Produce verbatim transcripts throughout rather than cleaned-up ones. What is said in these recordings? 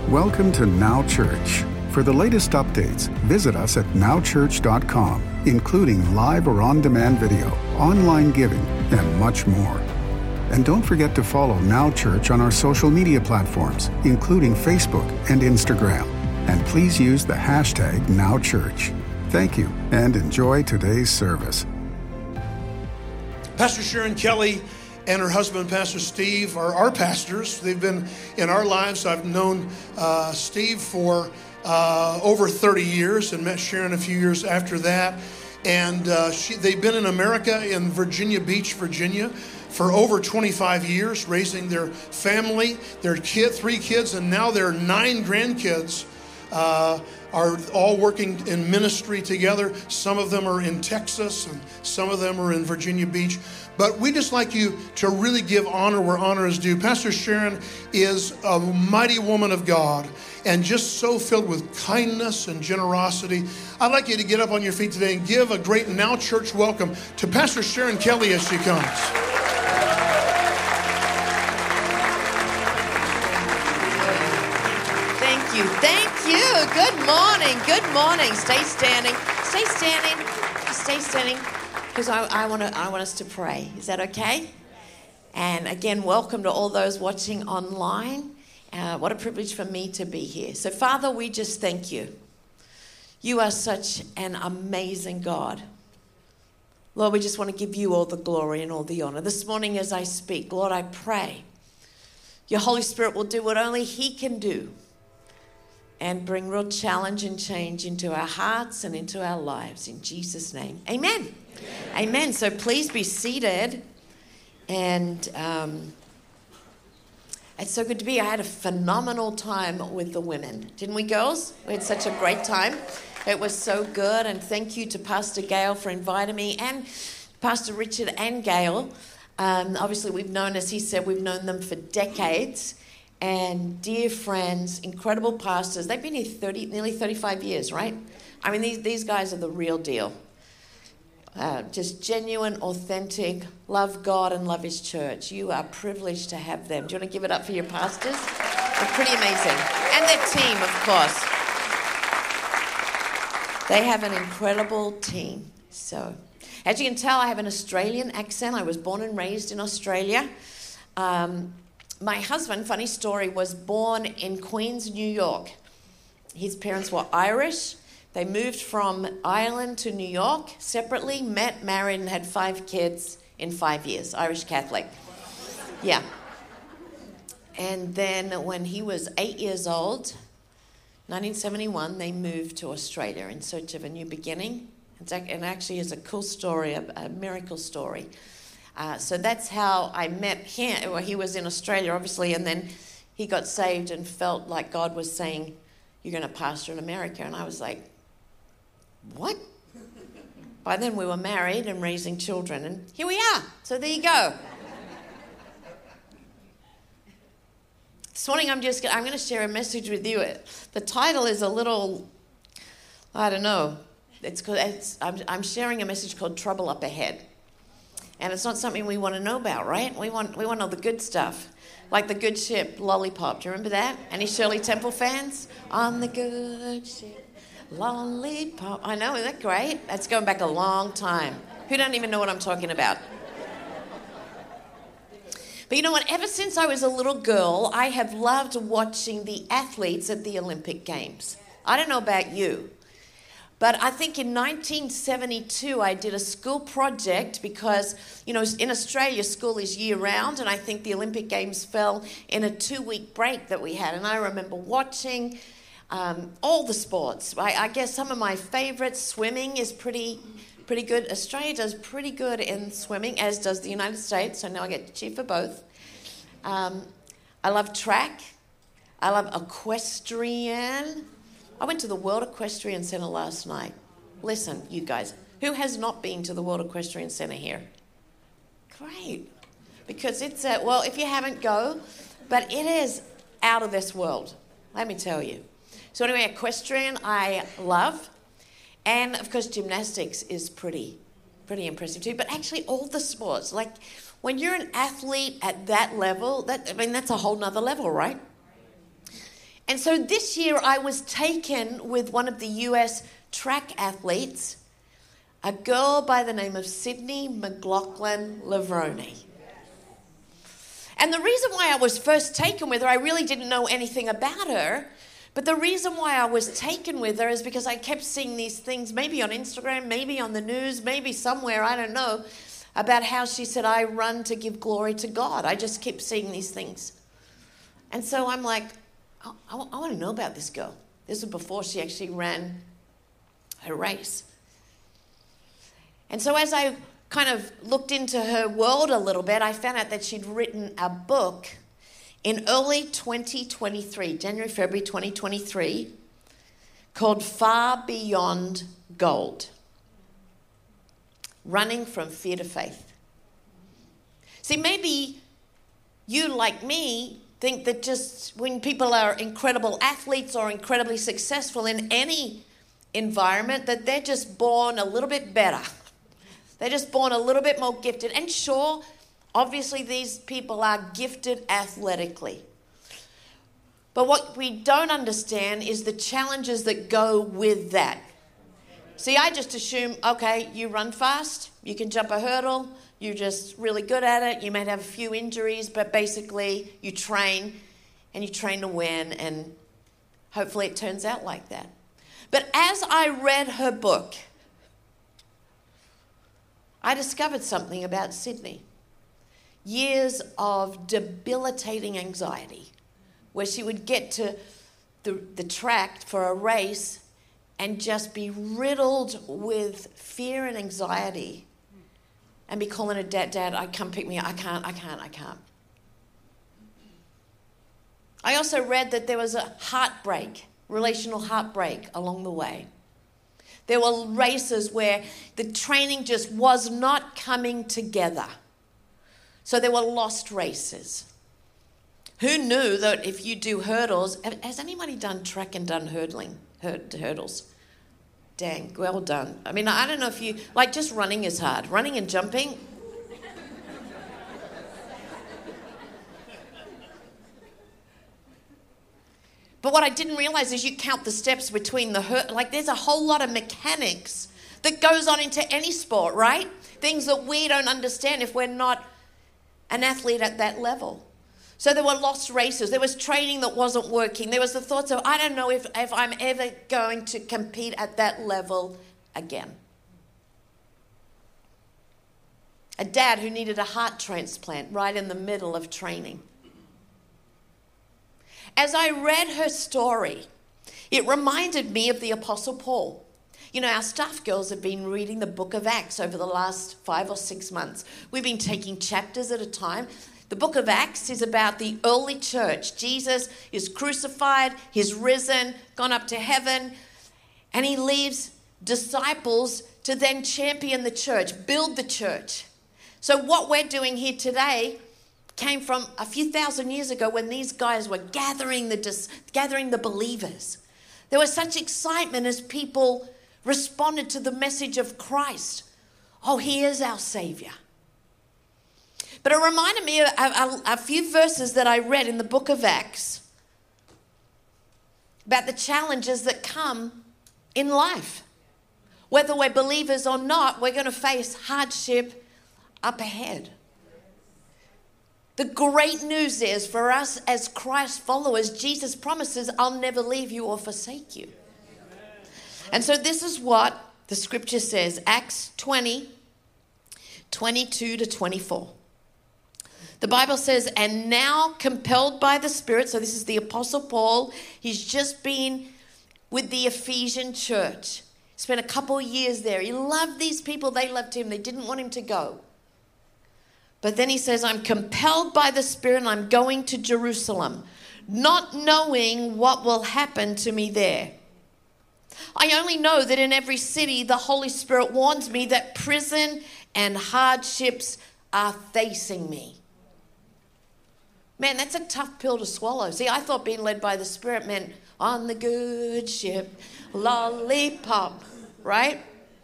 Welcome to Now Church. For the latest updates, visit us at now church dot com, including live or on-demand video, online giving, and much more. And don't forget to follow Now Church on our social media platforms, including Facebook and Instagram. And please use the hashtag NowChurch. Thank you, and enjoy today's service. Pastor Sharon Kelly and her husband, Pastor Steve, are our pastors. They've been in our lives. I've known uh, Steve for uh, over thirty years and met Sharon a few years after that. And uh, she, they've been in America, in Virginia Beach, Virginia, for over twenty-five years, raising their family, their kid, three kids, and now their nine grandkids. Uh, are all working in ministry together. Some of them are in Texas and some of them are in Virginia Beach. But we just like you to really give honor where honor is due. Pastor Sharon is a mighty woman of God and just so filled with kindness and generosity. I'd like you to get up on your feet today and give a great Now Church welcome to Pastor Sharon Kelly as she comes. Thank you. Thank you. Good morning. Good morning. Stay standing. Stay standing. Stay standing. Because I, I want to. I want us to pray. Is that okay? And again, welcome to all those watching online. Uh, what a privilege for me to be here. So, Father, we just thank you. You are such an amazing God. Lord, we just want to give you all the glory and all the honor. This morning as I speak, Lord, I pray your Holy Spirit will do what only he can do and bring real challenge and change into our hearts and into our lives. In Jesus' name, amen. Amen. Amen. So please be seated. And um, it's so good to be. I had a phenomenal time with the women. Didn't we, girls? We had such a great time. It was so good. And thank you to Pastor Gail for inviting me, and Pastor Richard and Gail. Um, obviously, we've known, as he said, we've known them for decades. And dear friends, incredible pastors. They've been here thirty, nearly thirty-five years, right? I mean, these, these guys are the real deal. Uh, just genuine, authentic, love God and love his church. You are privileged to have them. Do you want to give it up for your pastors? They're pretty amazing. And their team, of course. They have an incredible team. So, as you can tell, I have an Australian accent. I was born and raised in Australia. Um... My husband, funny story, was born in Queens, New York. His parents were Irish. They moved from Ireland to New York separately, met, married, and had five kids in five years. Irish Catholic. Yeah. And then when he was eight years old, nineteen seventy-one, they moved to Australia in search of a new beginning. And actually is a cool story, a, a miracle story. Uh, so that's how I met him. Well, he was in Australia, obviously, and then he got saved and felt like God was saying, you're going to pastor in America. And I was like, what? By then we were married and raising children, and here we are. So there you go. This morning I'm just I'm going to share a message with you. The title is a little, I don't know. It's, it's I'm, I'm sharing a message called Trouble Up Ahead. And it's not something we want to know about, right? We want we want all the good stuff. Like the good ship, Lollipop. Do you remember that? Any Shirley Temple fans? On the good ship, Lollipop. I know, isn't that great? That's going back a long time. Who don't even know what I'm talking about? But you know what? Ever since I was a little girl, I have loved watching the athletes at the Olympic Games. I don't know about you. But I think in nineteen seventy-two, I did a school project because, you know, in Australia, school is year-round, and I think the Olympic Games fell in a two-week break that we had. And I remember watching um, all the sports. I, I guess some of my favorites, swimming is pretty pretty good. Australia does pretty good in swimming, as does the United States, so now I get to cheer for both. Um, I love track. I love equestrian. I went to the World Equestrian Center last night. Listen, you guys, who has not been to the World Equestrian Center here? Great. Because it's, a, well, if you haven't, go. But it is out of this world, let me tell you. So anyway, equestrian I love. And, of course, gymnastics is pretty, pretty impressive too. But actually, all the sports, like when you're an athlete at that level, that I mean, that's a whole nother level, right? And so this year I was taken with one of the U S track athletes, a girl by the name of Sydney McLaughlin-Levrone. And the reason why I was first taken with her, I really didn't know anything about her, but the reason why I was taken with her is because I kept seeing these things, maybe on Instagram, maybe on the news, maybe somewhere, I don't know, about how she said, I run to give glory to God. I just kept seeing these things. And so I'm like, I, I, I want to know about this girl. This was before she actually ran her race. And so as I kind of looked into her world a little bit, I found out that she'd written a book in early twenty twenty-three, January, February twenty twenty-three, called Far Beyond Gold, Running from Fear to Faith. See, maybe you, like me, think that just when people are incredible athletes or incredibly successful in any environment, that they're just born a little bit better. They're just born a little bit more gifted. And sure, obviously these people are gifted athletically. But what we don't understand is the challenges that go with that. See, I just assume, okay, you run fast, you can jump a hurdle, you're just really good at it, you might have a few injuries, but basically you train and you train to win, and hopefully it turns out like that. But as I read her book, I discovered something about Sydney. Years of debilitating anxiety, where she would get to the, the track for a race and just be riddled with fear and anxiety and be calling her, Dad, Dad, I come pick me up. I can't, I can't, I can't. I also read that there was a heartbreak, relational heartbreak along the way. There were races where the training just was not coming together. So there were lost races. Who knew that if you do hurdles, has anybody done track and done hurdling, hurdles? Dang, well done. I mean, I don't know if you, like just running is hard. Running and jumping. But what I didn't realize is you count the steps between the hurt. Like there's a whole lot of mechanics that goes on into any sport, right? Things that we don't understand if we're not an athlete at that level. So there were lost races. There was training that wasn't working. There was the thoughts of, I don't know if, if I'm ever going to compete at that level again. A dad who needed a heart transplant right in the middle of training. As I read her story, it reminded me of the Apostle Paul. You know, our staff girls have been reading the book of Acts over the last five or six months. We've been taking chapters at a time. The book of Acts is about the early church. Jesus is crucified, he's risen, gone up to heaven, and he leaves disciples to then champion the church, build the church. So what we're doing here today came from a few thousand years ago when these guys were gathering the dis- gathering the believers. There was such excitement as people responded to the message of Christ. Oh, he is our Savior. But it reminded me of a, a, a few verses that I read in the book of Acts about the challenges that come in life. Whether we're believers or not, we're going to face hardship up ahead. The great news is for us as Christ followers, Jesus promises, I'll never leave you or forsake you. And so this is what the scripture says, Acts twenty, twenty-two to twenty-four. The Bible says, and now compelled by the Spirit, so this is the Apostle Paul, he's just been with the Ephesian church. Spent a couple of years there. He loved these people, they loved him, they didn't want him to go. But then he says, I'm compelled by the Spirit and I'm going to Jerusalem, not knowing what will happen to me there. I only know that in every city, the Holy Spirit warns me that prison and hardships are facing me. Man, that's a tough pill to swallow. See, I thought being led by the Spirit meant on the good ship, lollipop, right?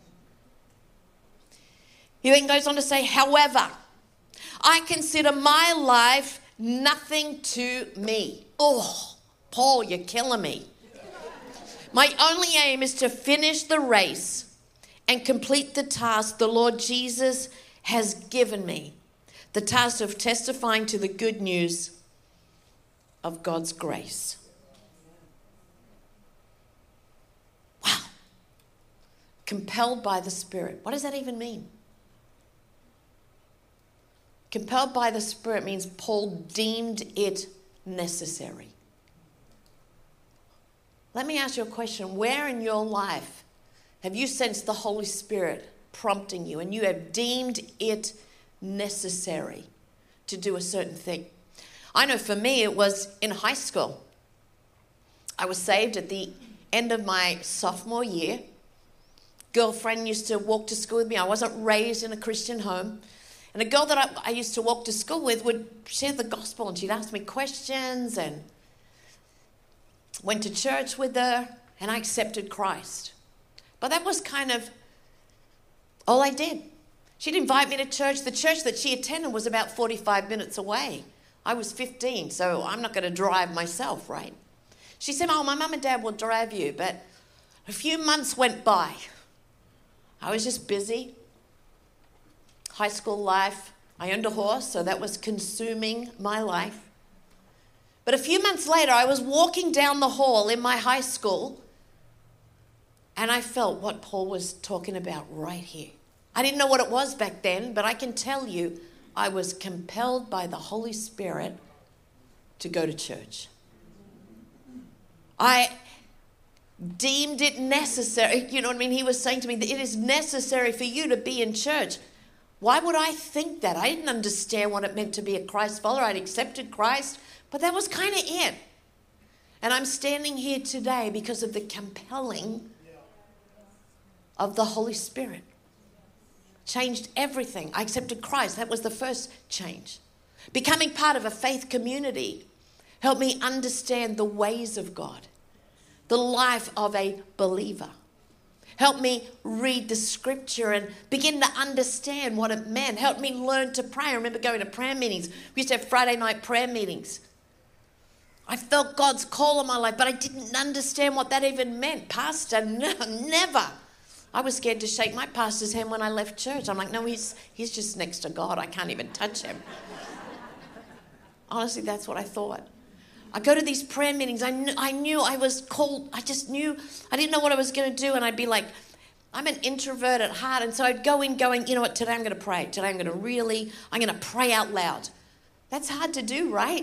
He then goes on to say, however, I consider my life nothing to me. Oh, Paul, you're killing me. My only aim is to finish the race and complete the task the Lord Jesus has given me. The task of testifying to the good news of God's grace. Wow. Compelled by the Spirit. What does that even mean? Compelled by the Spirit means Paul deemed it necessary. Let me ask you a question. Where in your life have you sensed the Holy Spirit prompting you and you have deemed it necessary to do a certain thing? I know for me it was in high school. I was saved at the end of my sophomore year. Girlfriend used to walk to school with me. I wasn't raised in a Christian home. And a girl that I, I used to walk to school with would share the gospel and she'd ask me questions and went to church with her and I accepted Christ. But that was kind of all I did. She'd invite me to church. The church that she attended was about forty-five minutes away. I was fifteen, so I'm not going to drive myself, right? She said, oh, my mum and dad will drive you. But a few months went by. I was just busy. High school life. I owned a horse, so that was consuming my life. But a few months later, I was walking down the hall in my high school, and I felt what Paul was talking about right here. I didn't know what it was back then, but I can tell you, I was compelled by the Holy Spirit to go to church. I deemed it necessary. You know what I mean? He was saying to me that it is necessary for you to be in church. Why would I think that? I didn't understand what it meant to be a Christ follower. I'd accepted Christ, but that was kind of it. And I'm standing here today because of the compelling of the Holy Spirit. Changed everything. I accepted Christ. That was the first change. Becoming part of a faith community helped me understand the ways of God, the life of a believer. Helped me read the scripture and begin to understand what it meant. Helped me learn to pray. I remember going to prayer meetings. We used to have Friday night prayer meetings. I felt God's call on my life, but I didn't understand what that even meant. Pastor, no, never. I was scared to shake my pastor's hand when I left church. I'm like, no, he's he's just next to God. I can't even touch him. Honestly, that's what I thought. I go to these prayer meetings. I knew, I knew I was called. I just knew. I didn't know what I was going to do. And I'd be like, I'm an introvert at heart. And so I'd go in going, you know what, today I'm going to pray. Today I'm going to really, I'm going to pray out loud. That's hard to do, right?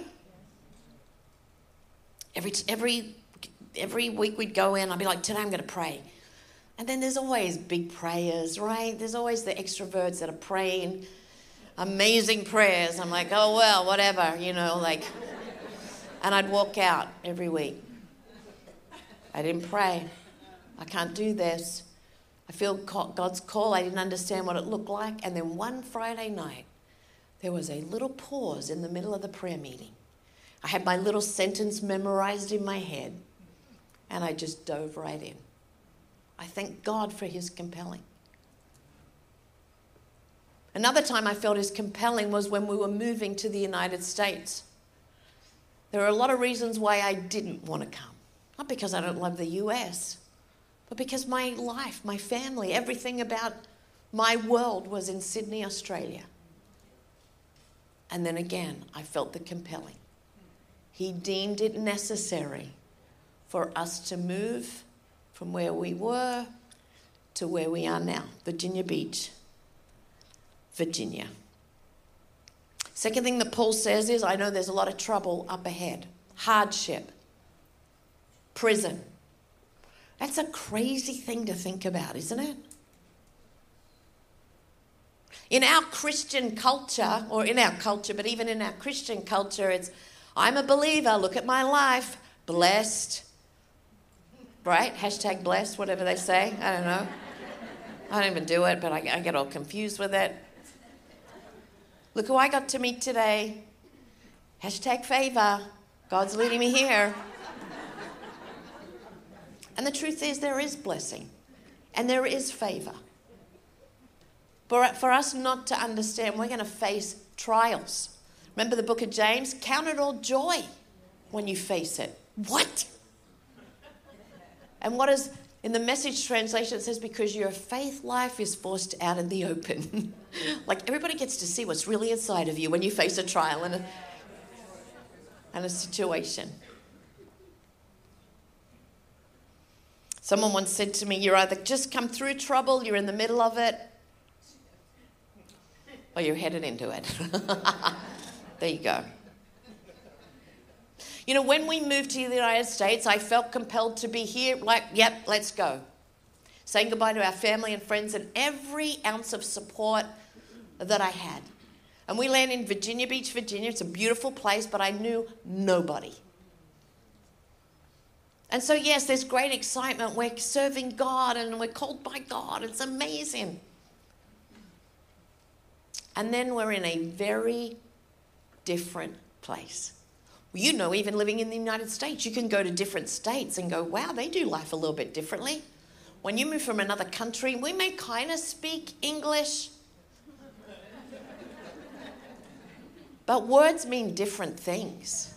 Every, every, every week we'd go in. I'd be like, today I'm going to pray. And then there's always big prayers, right? There's always the extroverts that are praying amazing prayers. I'm like, oh, well, whatever, you know, like... And I'd walk out every week. I didn't pray. I can't do this. I feel God's call. I didn't understand what it looked like. And then one Friday night, there was a little pause in the middle of the prayer meeting. I had my little sentence memorized in my head, and I just dove right in. I thank God for his compelling. Another time I felt his compelling was when we were moving to the United States. There are a lot of reasons why I didn't want to come. Not because I don't love the U S, but because my life, my family, everything about my world was in Sydney, Australia. And then again, I felt the compelling. He deemed it necessary for us to move from where we were to where we are now, Virginia Beach, Virginia. Second thing that Paul says is, I know there's a lot of trouble up ahead. Hardship. Prison. That's a crazy thing to think about, isn't it? In our Christian culture, or in our culture, but even in our Christian culture, it's, I'm a believer, look at my life, blessed. Right? Hashtag blessed, whatever they say. I don't know. I don't even do it, but I, I get all confused with it. Look who I got to meet today. Hashtag favor. God's leading me here. And the truth is, there is blessing. And there is favor. But for us not to understand, we're going to face trials. Remember the book of James? Count it all joy when you face it. What? And what is, in the Message translation, it says, because your faith life is forced out in the open. Like everybody gets to see what's really inside of you when you face a trial and a, and a situation. Someone once said to me, you're either just come through trouble, you're in the middle of it, or you're headed into it. There you go. You know, when we moved to the United States, I felt compelled to be here, like, yep, let's go. Saying goodbye to our family and friends and every ounce of support that I had. And we landed in Virginia Beach, Virginia. It's a beautiful place, but I knew nobody. And so, yes, there's great excitement. We're serving God and we're called by God. It's amazing. And then we're in a very different place. You know, even living in the United States, you can go to different states and go, wow, they do life a little bit differently. When you move from another country, we may kind of speak English, but words mean different things.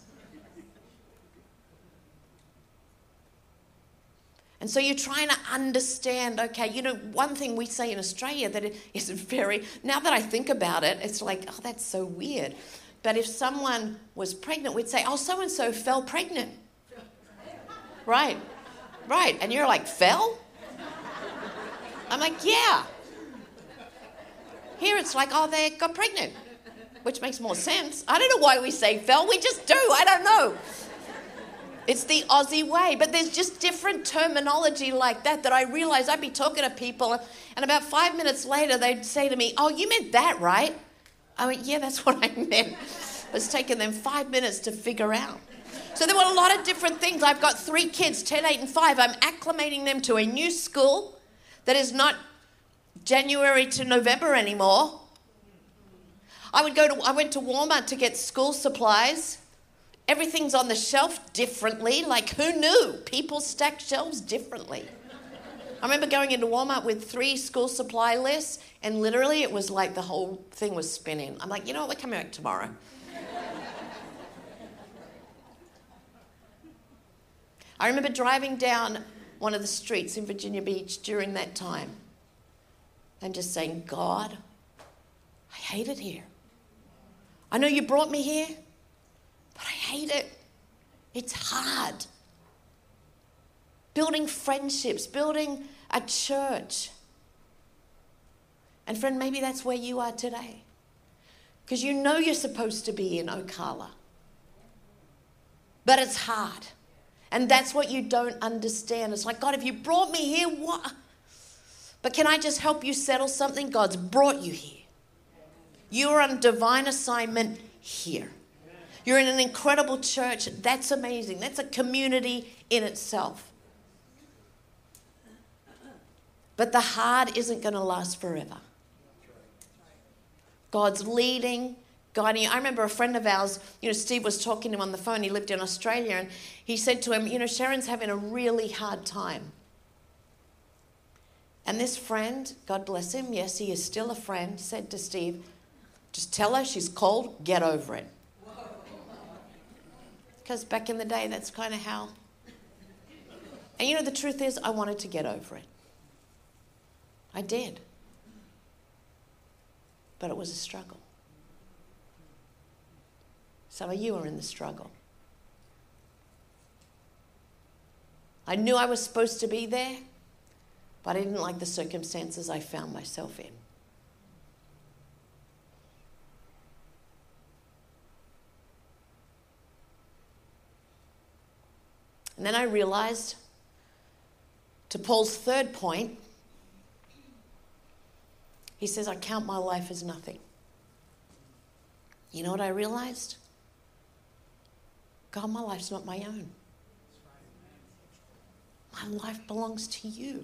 And so you're trying to understand, okay, you know, one thing we say in Australia that is very, now that I think about it, it's like, oh, that's so weird. But if someone was pregnant, we'd say, oh, so-and-so fell pregnant. Right, right. And you're like, fell? I'm like, yeah. Here it's like, oh, they got pregnant, which makes more sense. I don't know why we say fell. We just do. I don't know. It's the Aussie way. But there's just different terminology like that that I realize I'd be talking to people, and about five minutes later, they'd say to me, oh, you meant that, right? I went, yeah, that's what I meant. It's taken them five minutes to figure out. So there were a lot of different things. I've got three kids, ten, eight, and five. I'm acclimating them to a new school that is not January to November anymore. I would go to, I went to Walmart to get school supplies. Everything's on the shelf differently. Like, who knew? People stack shelves differently. I remember going into Walmart with three school supply lists, and literally it was like the whole thing was spinning. I'm like, you know what, we're coming back tomorrow. I remember driving down one of the streets in Virginia Beach during that time and just saying, God, I hate it here. I know you brought me here, but I hate it. It's hard. Building friendships, building a church. And friend, maybe that's where you are today. Because you know you're supposed to be in Ocala. But it's hard. And that's what you don't understand. It's like, God, if you brought me here, what? But can I just help you settle something? God's brought you here. You are on divine assignment here. You're in an incredible church. That's amazing. That's a community in itself. But the hard isn't going to last forever. God's leading, guiding you. I remember a friend of ours, you know, Steve was talking to him on the phone. He lived in Australia, and he said to him, you know, Sharon's having a really hard time. And this friend, God bless him, yes, he is still a friend, said to Steve, just tell her she's cold, get over it. Because back in the day, that's kind of how. And you know, the truth is, I wanted to get over it. I did. But it was a struggle. Some of you are in the struggle. I knew I was supposed to be there, but I didn't like the circumstances I found myself in. And then I realized, to Paul's third point, he says, I count my life as nothing. You know what I realized? God, my life's not my own. My life belongs to you.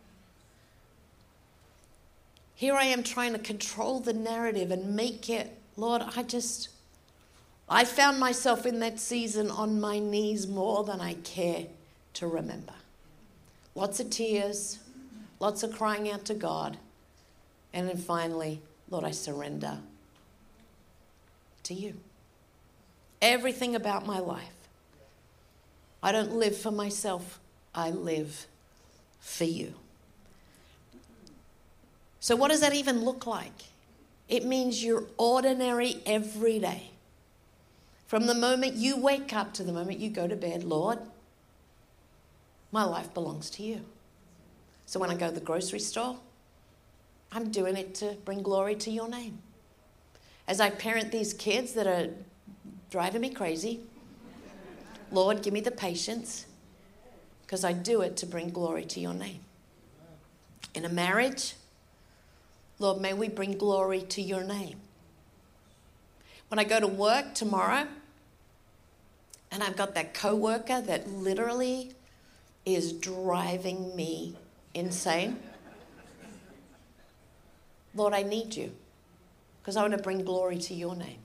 Here I am trying to control the narrative and make it, Lord, I just, I found myself in that season on my knees more than I care to remember. Lots of tears, lots of crying out to God. And then finally, Lord, I surrender to you. Everything about my life, I don't live for myself. I live for you. So what does that even look like? It means you're ordinary every day. From the moment you wake up to the moment you go to bed, Lord, my life belongs to you. So when I go to the grocery store, I'm doing it to bring glory to your name. As I parent these kids that are driving me crazy, Lord, give me the patience, because I do it to bring glory to your name. In a marriage, Lord, may we bring glory to your name. When I go to work tomorrow, and I've got that coworker that literally is driving me insane, Lord, I need you, because I want to bring glory to your name.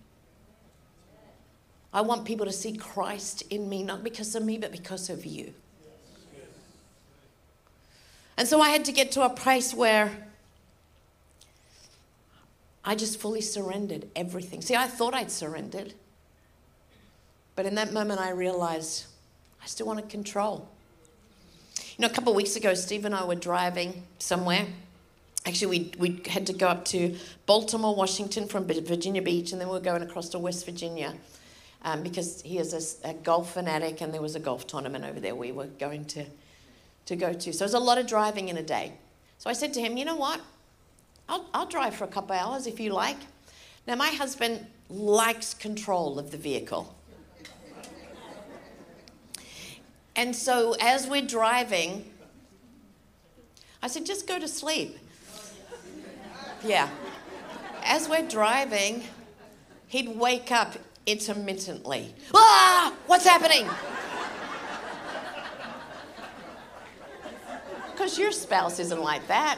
I want people to see Christ in me, not because of me, but because of you. And so I had to get to a place where I just fully surrendered everything. See, I thought I'd surrendered. But in that moment, I realized I still wanted control. You know, a couple of weeks ago, Steve and I were driving somewhere. Actually, we, we had to go up to Baltimore, Washington from Virginia Beach, and then we were going across to West Virginia um, because he is a, a golf fanatic, and there was a golf tournament over there we were going to, to go to. So it was a lot of driving in a day. So I said to him, you know what? I'll, I'll drive for a couple of hours if you like. Now, my husband likes control of the vehicle. And so as we're driving, I said, just go to sleep. Yeah. As we're driving, he'd wake up intermittently. Ah, what's happening? Because your spouse isn't like that.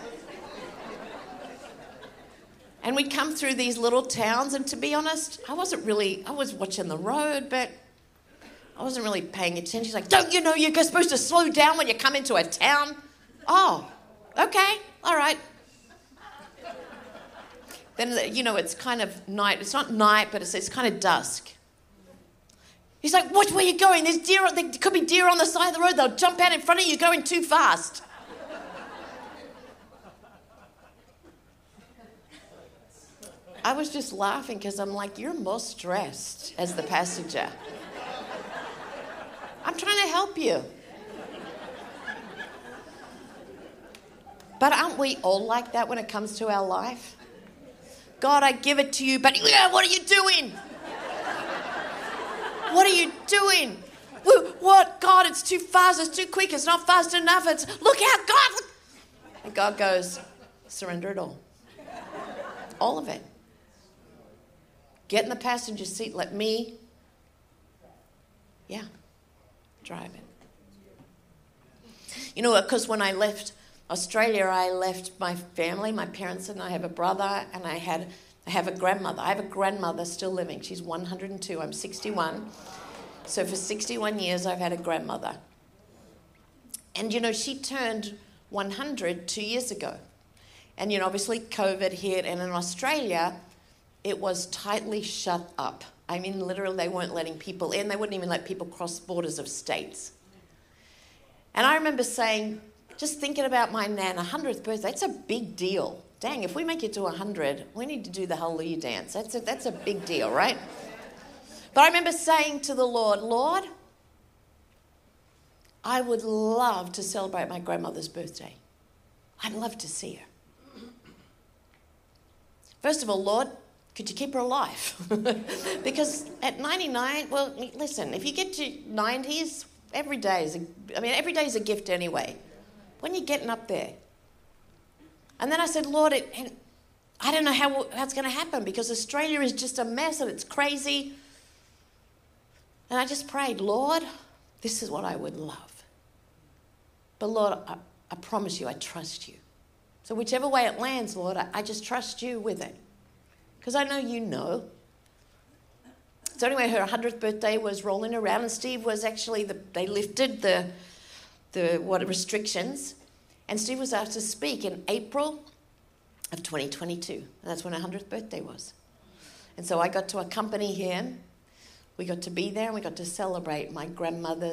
And we'd come through these little towns, and to be honest, I wasn't really, I was watching the road, but I wasn't really paying attention. She's like, don't you know you're supposed to slow down when you come into a town? Oh, okay, all right. Then, you know, it's kind of night. It's not night, but it's, it's kind of dusk. He's like, watch where you're going. There's deer. There could be deer on the side of the road. They'll jump out in front of you. You're going too fast. I was just laughing because I'm like, you're more stressed as the passenger. I'm trying to help you. But aren't we all like that when it comes to our life? God, I give it to you, but yeah, what are you doing? What are you doing? What? God, it's too fast, it's too quick, it's not fast enough. It's, look out, God. And God goes, surrender it all. All of it. Get in the passenger seat, let me, yeah, drive it. You know, because when I left Australia, I left my family, my parents, and I have a brother, and I had I have a grandmother. I have a grandmother still living. She's one hundred two. I'm sixty-one. So for sixty-one years, I've had a grandmother. And, you know, she turned one hundred two years ago. And, you know, obviously COVID hit, and in Australia, it was tightly shut up. I mean, literally, they weren't letting people in. They wouldn't even let people cross borders of states. And I remember saying, just thinking about my nan, one hundredth birthday, it's a big deal. Dang, if we make it to one hundred, we need to do the Hallelujah dance. That's a, that's a big deal, right? But I remember saying to the Lord, Lord, I would love to celebrate my grandmother's birthday. I'd love to see her. First of all, Lord, could you keep her alive? Because at ninety-nine, well, listen, if you get to nineties, every day is, a, I mean, every day is a gift anyway. When you're getting up there. And then I said, Lord, it, and I don't know how, how it's going to happen because Australia is just a mess and it's crazy. And I just prayed, Lord, this is what I would love. But Lord, I, I promise you, I trust you. So whichever way it lands, Lord, I, I just trust you with it. Because I know you know. So anyway, her one hundredth birthday was rolling around, and Steve was actually, the, they lifted the, the what restrictions, and Steve was asked to speak in April of twenty twenty-two. And that's when her one hundredth birthday was. And so I got to accompany him. We got to be there, and we got to celebrate my grandmother's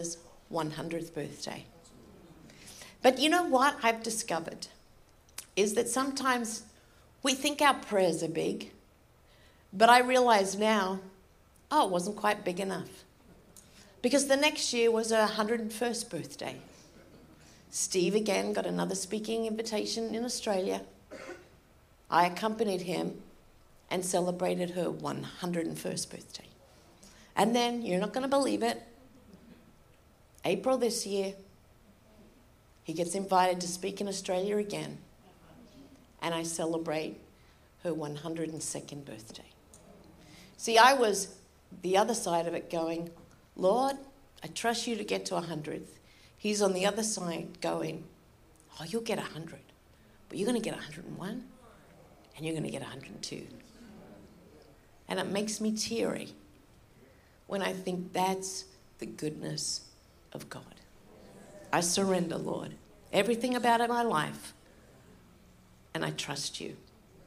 one hundredth birthday. But you know what I've discovered is that sometimes we think our prayers are big, but I realize now, oh, it wasn't quite big enough. Because the next year was her one hundred first birthday. Steve again got another speaking invitation in Australia. I accompanied him and celebrated her one hundred first birthday. And then, you're not going to believe it, April this year, he gets invited to speak in Australia again. And I celebrate her one hundred second birthday. See, I was the other side of it going, Lord, I trust you to get to one hundredth. He's on the other side going, oh, you'll get one hundred. But you're going to get one hundred and one. And you're going to get one hundred and two. And it makes me teary when I think that's the goodness of God. I surrender, Lord, everything about my life, and I trust you.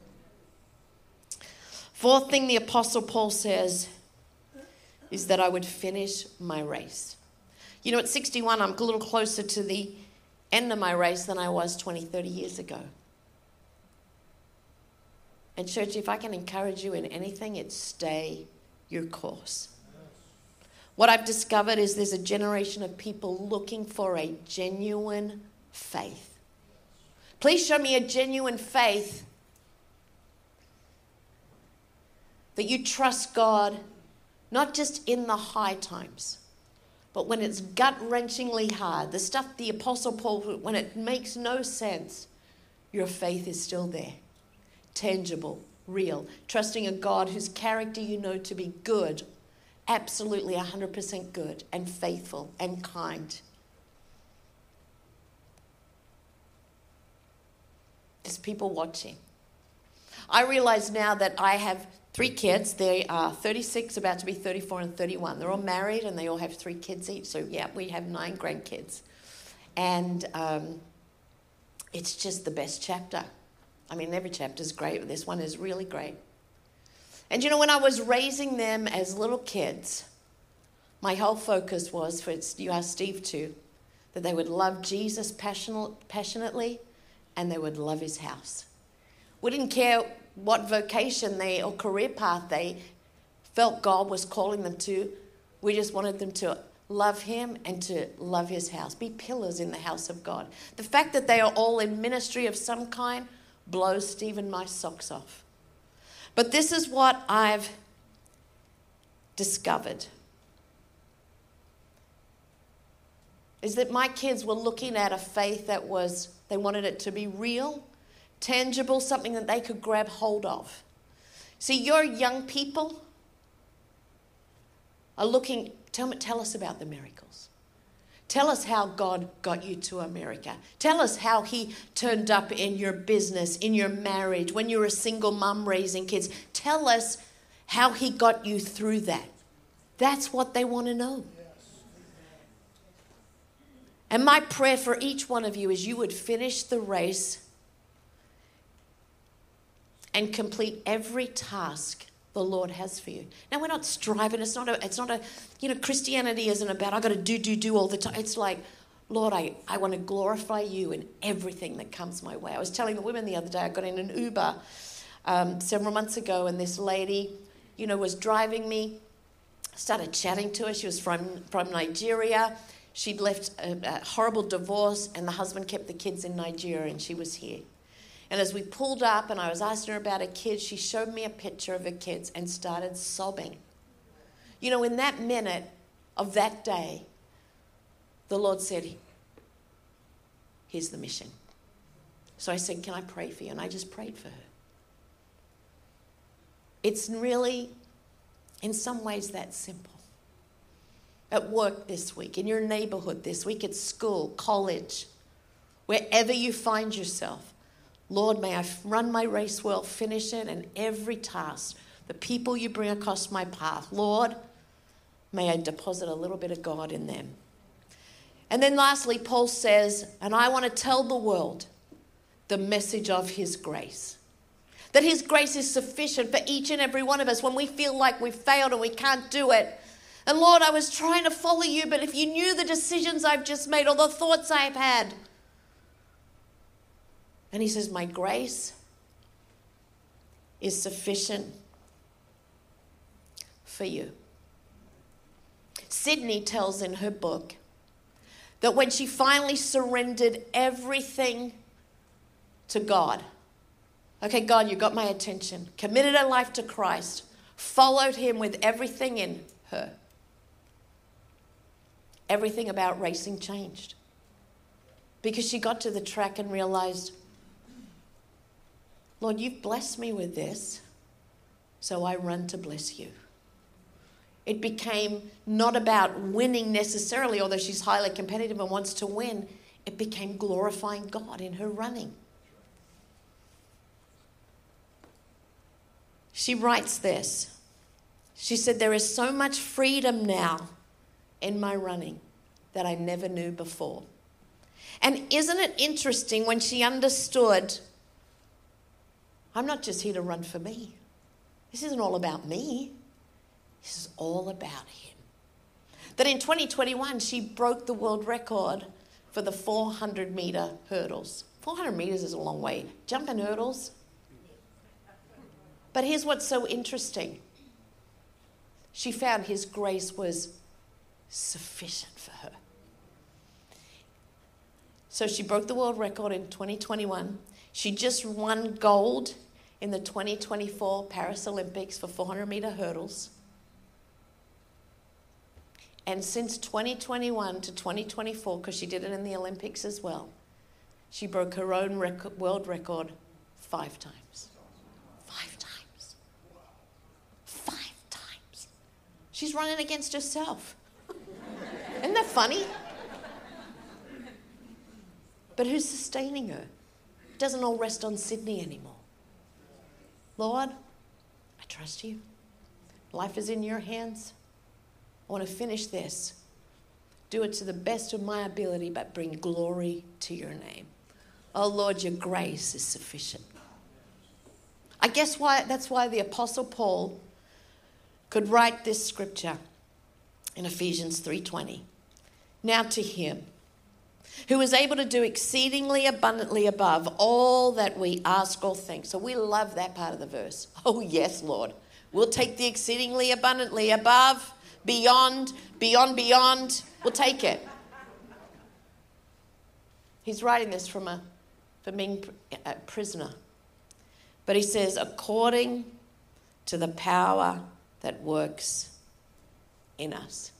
Fourth thing the Apostle Paul says is that I would finish my race. You know, at sixty-one, I'm a little closer to the end of my race than I was twenty, thirty years ago. And church, if I can encourage you in anything, it's stay your course. What I've discovered is there's a generation of people looking for a genuine faith. Please show me a genuine faith that you trust God, not just in the high times, but when it's gut-wrenchingly hard, the stuff the Apostle Paul, when it makes no sense, your faith is still there. Tangible, real, trusting a God whose character you know to be good, absolutely one hundred percent good and faithful and kind. There's people watching. I realize now that I have three kids. They are thirty-six, about to be thirty-four and thirty-one. They're all married and they all have three kids each. So yeah, we have nine grandkids. And um, it's just the best chapter. I mean, every chapter is great, but this one is really great. And you know, when I was raising them as little kids, my whole focus was, for you asked Steve too, that they would love Jesus passionate, passionately and they would love his house. We didn't care what vocation they or career path they felt God was calling them to. We just wanted them to love him and to love his house, be pillars in the house of God. The fact that they are all in ministry of some kind blows Steve and my socks off. But this is what I've discovered, is that my kids were looking at a faith that was, they wanted it to be real, tangible, something that they could grab hold of. See, your young people are looking, tell, me, tell us about the miracles. Tell us how God got you to America. Tell us how he turned up in your business, in your marriage, when you were a single mom raising kids. Tell us how he got you through that. That's what they want to know. And my prayer for each one of you is you would finish the race and complete every task the Lord has for you. Now, we're not striving. It's not a, it's not a, you know, Christianity isn't about, I've got to do, do, do all the time. It's like, Lord, I, I want to glorify you in everything that comes my way. I was telling the women the other day, I got in an Uber um, several months ago, and this lady, you know, was driving me, started chatting to her. She was from, from Nigeria. She'd left a, a horrible divorce, and the husband kept the kids in Nigeria, and she was here. And as we pulled up and I was asking her about her kids, she showed me a picture of her kids and started sobbing. You know, in that minute of that day, the Lord said, here's the mission. So I said, can I pray for you? And I just prayed for her. It's really, in some ways, that simple. At work this week, in your neighborhood this week, at school, college, wherever you find yourself, Lord, may I run my race well, finish it, and every task, the people you bring across my path, Lord, may I deposit a little bit of God in them. And then lastly, Paul says, and I want to tell the world the message of his grace. That his grace is sufficient for each and every one of us when we feel like we've failed and we can't do it. And Lord, I was trying to follow you, but if you knew the decisions I've just made or the thoughts I've had. And he says, my grace is sufficient for you. Sydney tells in her book that when she finally surrendered everything to God, okay, God, you got my attention, committed her life to Christ, followed him with everything in her, everything about racing changed. Because she got to the track and realized, Lord, you've blessed me with this, so I run to bless you. It became not about winning necessarily, although she's highly competitive and wants to win. It became glorifying God in her running. She writes this. She said, there is so much freedom now in my running that I never knew before. And isn't it interesting when she understood, I'm not just here to run for me. This isn't all about me. This is all about him. That in twenty twenty-one, she broke the world record for the four hundred meter hurdles. four hundred meters is a long way. Jumping hurdles. But here's what's so interesting. She found his grace was sufficient for her. So she broke the world record in twenty twenty-one. She just won gold in the twenty twenty-four Paris Olympics for four hundred meter hurdles. And since twenty twenty-one to twenty twenty-four, because she did it in the Olympics as well, she broke her own record, world record five times. Five times. Five times. She's running against herself. Isn't that funny? But who's sustaining her? It doesn't all rest on Sydney anymore. Lord, I trust you. Life is in your hands. I want to finish this. Do it to the best of my ability, but bring glory to your name. Oh Lord, your grace is sufficient. I guess why that's why the Apostle Paul could write this scripture in Ephesians three twenty. Now to him who is able to do exceedingly abundantly above all that we ask or think. So we love that part of the verse. Oh yes, Lord. We'll take the exceedingly abundantly above, beyond, beyond, beyond. We'll take it. He's writing this from a from being a prisoner. But he says, according to the power that works in us.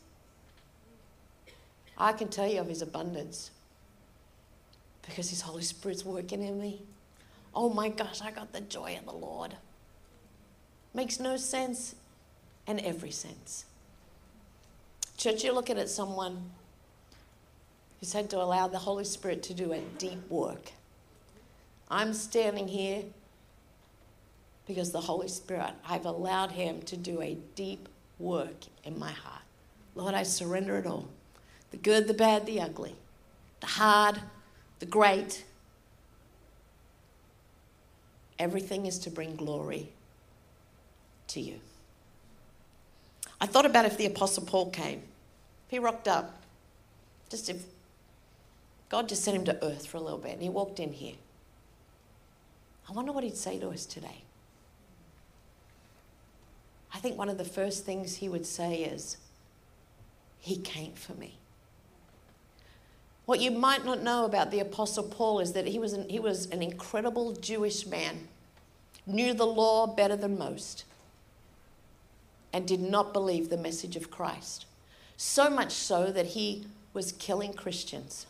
I can tell you of his abundance because his Holy Spirit's working in me. Oh my gosh, I got the joy of the Lord. Makes no sense and every sense. Church, you're looking at someone who's had to allow the Holy Spirit to do a deep work. I'm standing here because the Holy Spirit, I've allowed him to do a deep work in my heart. Lord, I surrender it all. The good, the bad, the ugly. The hard, the great. Everything is to bring glory to you. I thought about if the Apostle Paul came. If he rocked up. Just if God just sent him to earth for a little bit and he walked in here. I wonder what he'd say to us today. I think one of the first things he would say is, he came for me. What you might not know about the Apostle Paul is that he was an, he was an incredible Jewish man, knew the law better than most, and did not believe the message of Christ. So much so that he was killing Christians.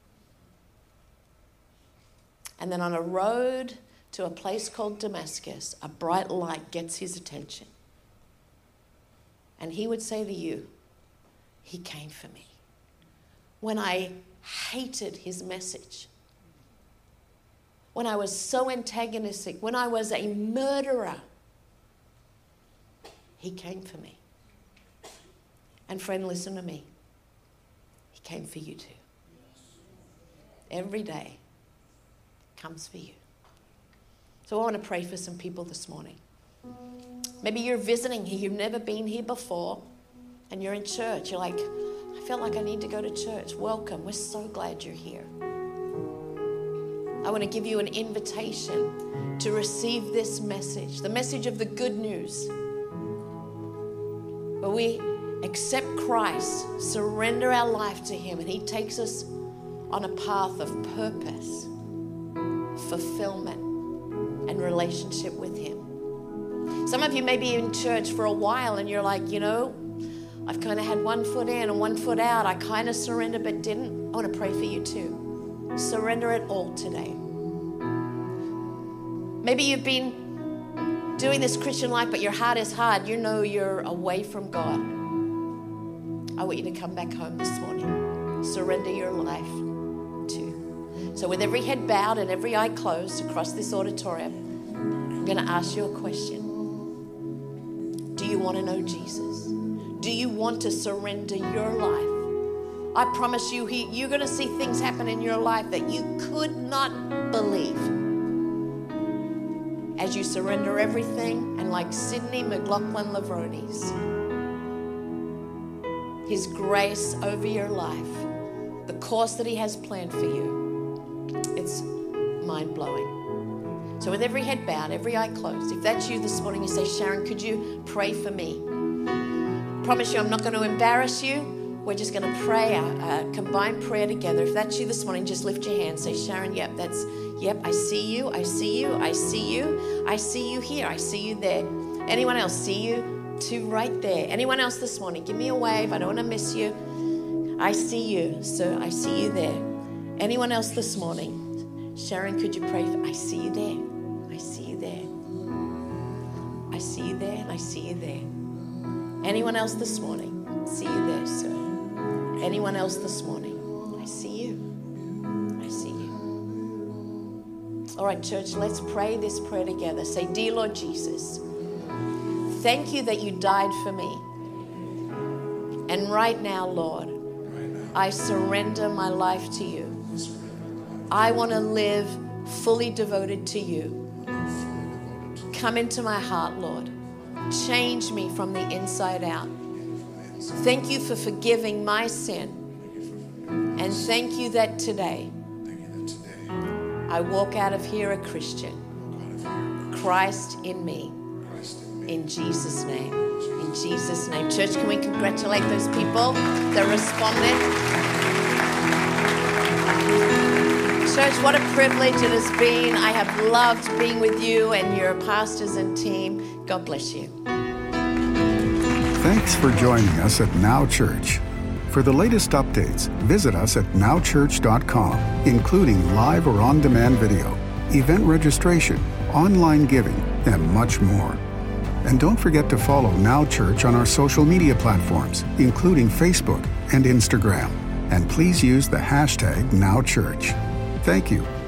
And then on a road to a place called Damascus, a bright light gets his attention. And he would say to you, he came for me. When I hated his message, when I was so antagonistic, when I was a murderer, he came for me. And friend, listen to me. He came for you too. Every day comes for you. So I want to pray for some people this morning. Maybe you're visiting here, you've never been here before, and you're in church, you're like, I feel like I need to go to church. Welcome. We're so glad you're here. I want to give you an invitation to receive this message, the message of the good news, where we accept Christ, surrender our life to Him, and He takes us on a path of purpose, fulfillment, and relationship with Him. Some of you may be in church for a while and you're like, you know, I've kind of had one foot in and one foot out. I kind of surrendered but didn't. I want to pray for you too. Surrender it all today. Maybe you've been doing this Christian life, but your heart is hard. You know you're away from God. I want you to come back home this morning. Surrender your life too. So with every head bowed and every eye closed across this auditorium, I'm going to ask you a question. Do you want to know Jesus? Do you want to surrender your life? I promise you, he, you're going to see things happen in your life that you could not believe. As you surrender everything, and like Sydney McLaughlin Lavroni's, His grace over your life, the course that He has planned for you, it's mind-blowing. So with every head bowed, every eye closed, if that's you this morning, you say, Sharon, could you pray for me? I promise you, I'm not going to embarrass you. We're just going to pray a, a combined prayer together. If that's you this morning, just lift your hand. Say, Sharon, yep, that's, yep, I see you, I see you, I see you, I see you here, I see you there. Anyone else? See you two right there. Anyone else this morning? Give me a wave. I don't want to miss you. I see you, so I see you there. Anyone else this morning? Sharon, could you pray for, I see you there. I see you there. I see you there, and I see you there. Anyone else this morning? See you there, sir. Anyone else this morning? I see you. I see you. All right, church, let's pray this prayer together. Say, dear Lord Jesus, thank you that you died for me. And right now, Lord, I surrender my life to you. I want to live fully devoted to you. Come into my heart, Lord. Change me from the inside out. Thank you for forgiving my sin. And thank you that today I walk out of here a Christian. Christ in me. In Jesus' name. In Jesus' name. Church, can we congratulate those people that responded? Church, what a privilege it has been. I have loved being with you and your pastors and team. God bless you. Thanks for joining us at Now Church. For the latest updates, visit us at now church dot com, including live or on-demand video, event registration, online giving, and much more. And don't forget to follow Now Church on our social media platforms, including Facebook and Instagram. And please use the hashtag Now Church. Thank you.